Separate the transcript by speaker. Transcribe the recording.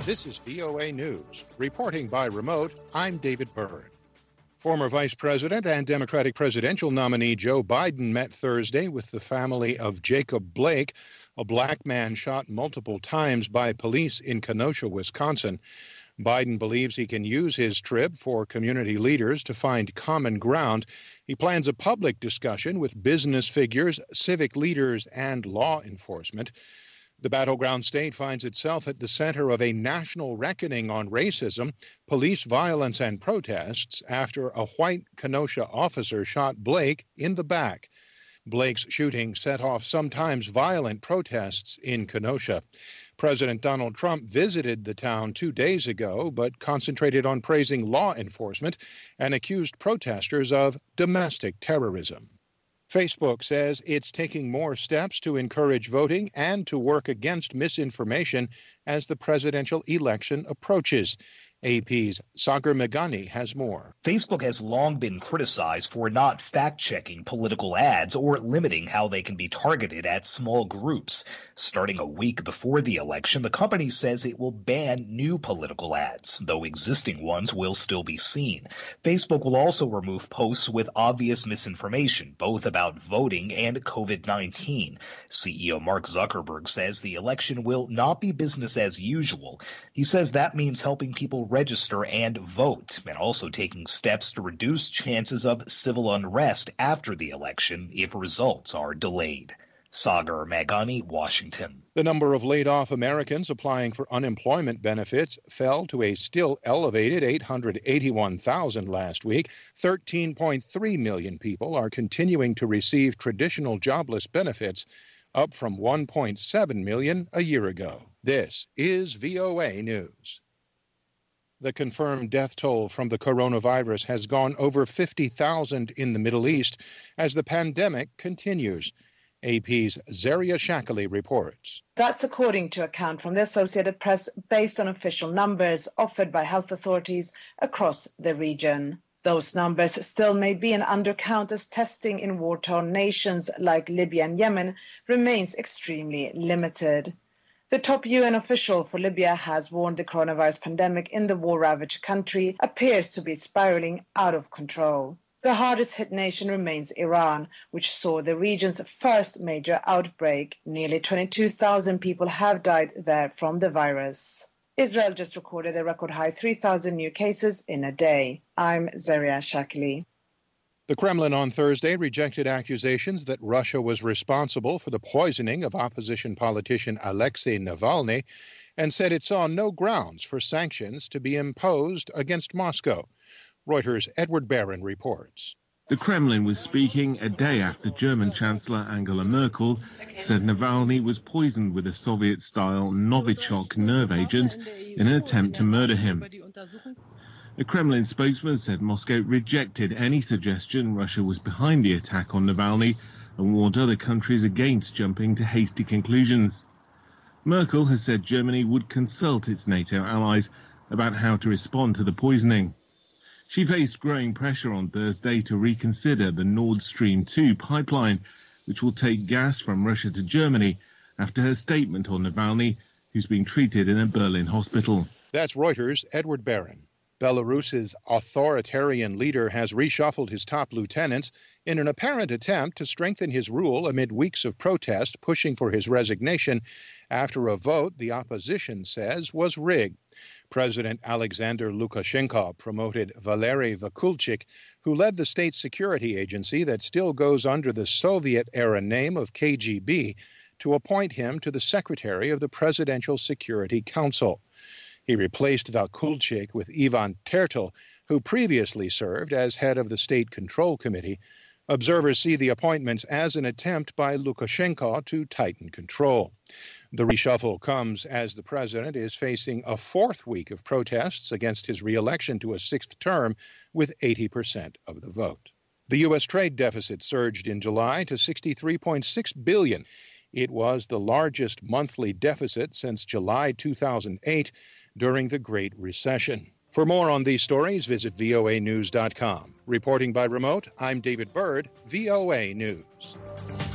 Speaker 1: This is VOA News. Reporting by remote, I'm David Byrd. Former Vice President and Democratic presidential nominee Joe Biden met Thursday with the family of Jacob Blake, a black man shot multiple times by police in Kenosha, Wisconsin. Biden believes he can use his trip for community leaders to find common ground. He plans a public discussion with business figures, civic leaders, and law enforcement. The battleground state finds itself at the center of a national reckoning on racism, police violence, and protests after a white Kenosha officer shot Blake in the back. Blake's shooting set off sometimes violent protests in Kenosha. President Donald Trump visited the town 2 days ago, but concentrated on praising law enforcement and accused protesters of domestic terrorism. Facebook says it's taking more steps to encourage voting and to work against misinformation as the presidential election approaches. AP's Sagar Meghani has more.
Speaker 2: Facebook has long been criticized for not fact-checking political ads or limiting how they can be targeted at small groups. Starting a week before the election, the company says it will ban new political ads, though existing ones will still be seen. Facebook will also remove posts with obvious misinformation, both about voting and COVID-19. CEO Mark Zuckerberg says the election will not be business as usual. He says that means helping people register and vote, and also taking steps to reduce chances of civil unrest after the election if results are delayed. Sagar Meghani, Washington.
Speaker 1: The number of laid-off Americans applying for unemployment benefits fell to a still elevated 881,000 last week. 13.3 million people are continuing to receive traditional jobless benefits, up from 1.7 million a year ago. This is VOA News. The confirmed death toll from the coronavirus has gone over 50,000 in the Middle East as the pandemic continues. AP's Zaria Shakali reports.
Speaker 3: That's according to account from the Associated Press based on official numbers offered by health authorities across the region. Those numbers still may be an undercount as testing in war-torn nations like Libya and Yemen remains extremely limited. The top UN official for Libya has warned the coronavirus pandemic in the war-ravaged country appears to be spiraling out of control. The hardest hit nation remains Iran, which saw the region's first major outbreak. Nearly 22,000 people have died there from the virus. Israel just recorded a record high 3,000 new cases in a day. I'm Zaria Shakali.
Speaker 1: The Kremlin on Thursday rejected accusations that Russia was responsible for the poisoning of opposition politician Alexei Navalny and said it saw no grounds for sanctions to be imposed against Moscow. Reuters' Edward Barron reports.
Speaker 4: The Kremlin was speaking a day after German Chancellor Angela Merkel said Navalny was poisoned with a Soviet-style Novichok nerve agent in an attempt to murder him. A Kremlin spokesman said Moscow rejected any suggestion Russia was behind the attack on Navalny and warned other countries against jumping to hasty conclusions. Merkel has said Germany would consult its NATO allies about how to respond to the poisoning. She faced growing pressure on Thursday to reconsider the Nord Stream 2 pipeline, which will take gas from Russia to Germany, after her statement on Navalny, who's being treated in a Berlin hospital.
Speaker 1: That's Reuters' Edward Barron. Belarus's authoritarian leader has reshuffled his top lieutenants in an apparent attempt to strengthen his rule amid weeks of protest pushing for his resignation after a vote the opposition says was rigged. President Alexander Lukashenko promoted Valery Vakulchik, who led the state security agency that still goes under the Soviet-era name of KGB, to appoint him to the secretary of the Presidential Security Council. He replaced Vakulchik with Ivan Tertel, who previously served as head of the State Control Committee. Observers see the appointments as an attempt by Lukashenko to tighten control. The reshuffle comes as the president is facing a fourth week of protests against his re-election to a sixth term with 80% of the vote. The U.S. trade deficit surged in July to $63.6 billion. It was the largest monthly deficit since July 2008 during the Great Recession. For more on these stories, visit voanews.com. Reporting by remote, I'm David Byrd, VOA News.